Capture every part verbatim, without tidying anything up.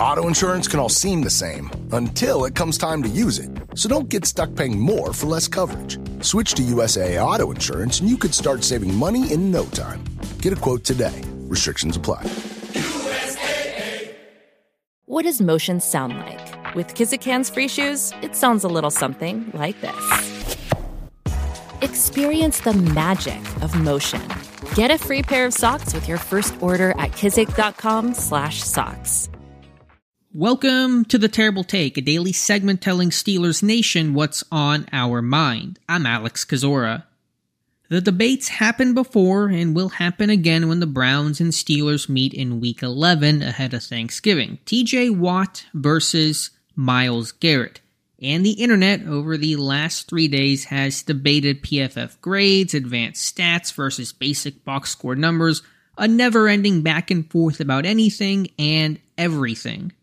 Auto insurance can all seem the same until it comes time to use it. So don't get stuck paying more for less coverage. Switch to U S A A Auto Insurance and you could start saving money in no time. Get a quote today. Restrictions apply. What does motion sound like? With Kizikans free shoes, it sounds a little something like this. Experience the magic of motion. Get a free pair of socks with your first order at kizik.com slash socks. Welcome to The Terrible Take, a daily segment telling Steelers Nation what's on our mind. I'm Alex Kozora. The debates happened before and will happen again when the Browns and Steelers meet in Week eleven ahead of Thanksgiving. T J Watt versus Myles Garrett. And the internet over the last three days has debated P F F grades, advanced stats versus basic box score numbers, a never-ending back and forth about anything and everything.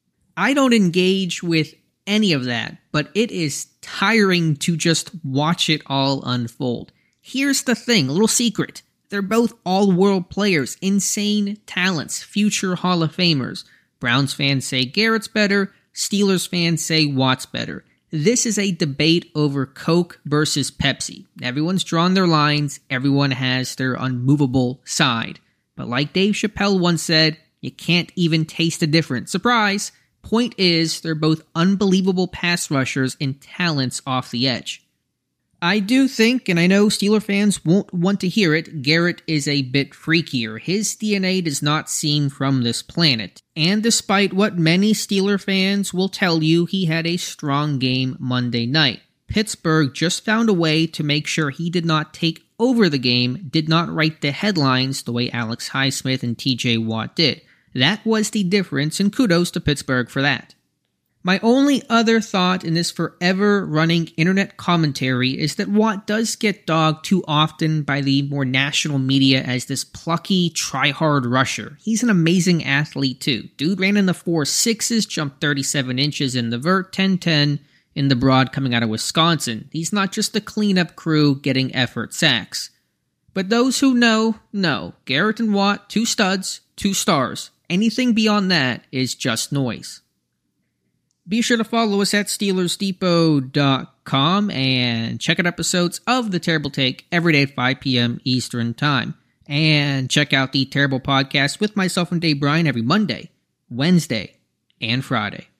I don't engage with any of that, but it is tiring to just watch it all unfold. Here's the thing, a little secret. They're both all-world players, insane talents, future Hall of Famers. Browns fans say Garrett's better, Steelers fans say Watt's better. This is a debate over Coke versus Pepsi. Everyone's drawn their lines, everyone has their unmovable side. But like Dave Chappelle once said, you can't even taste the difference. Surprise! Point is, they're both unbelievable pass rushers and talents off the edge. I do think, and I know Steeler fans won't want to hear it, Garrett is a bit freakier. His D N A does not seem from this planet. And despite what many Steeler fans will tell you, he had a strong game Monday night. Pittsburgh just found a way to make sure he did not take over the game, did not write the headlines the way Alex Highsmith and T J Watt did. That was the difference, and kudos to Pittsburgh for that. My only other thought in this forever running internet commentary is that Watt does get dogged too often by the more national media as this plucky, try-hard rusher. He's an amazing athlete too. Dude ran in the four sixes, jumped thirty-seven inches in the vert, ten ten in the broad coming out of Wisconsin. He's not just a cleanup crew getting effort sacks. But those who know, know. Garrett and Watt, two studs, two stars. Anything beyond that is just noise. Be sure to follow us at Steelers Depot dot com and check out episodes of The Terrible Take every day at five p.m. Eastern Time. And check out the Terrible Podcast with myself and Dave Bryan every Monday, Wednesday, and Friday.